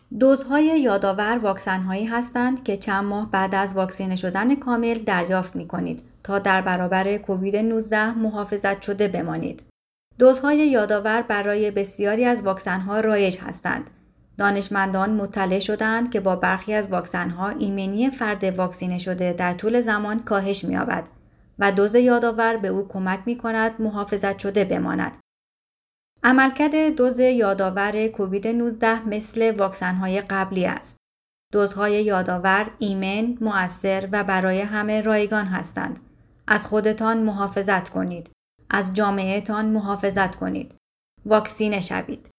دوزهای یادآور واکسن‌هایی هستند که چند ماه بعد از واکسینه شدن کامل دریافت می‌کنید تا در برابر کووید 19 محافظت شده بمانید. دوزهای یادآور برای بسیاری از واکسن‌ها رایج هستند. دانشمندان مطلع شدند که با برخی از واکسن‌ها ایمنی فرد واکسینه شده در طول زمان کاهش می‌یابد و دوز یادآور به او کمک می‌کند محافظت شده بماند. عملکرد دوز یادآور کووید 19 مثل واکسن‌های قبلی است. دوزهای یادآور ایمن، مؤثر و برای همه رایگان هستند. از خودتان محافظت کنید. از جامعهتان محافظت کنید. واکسینه شوید.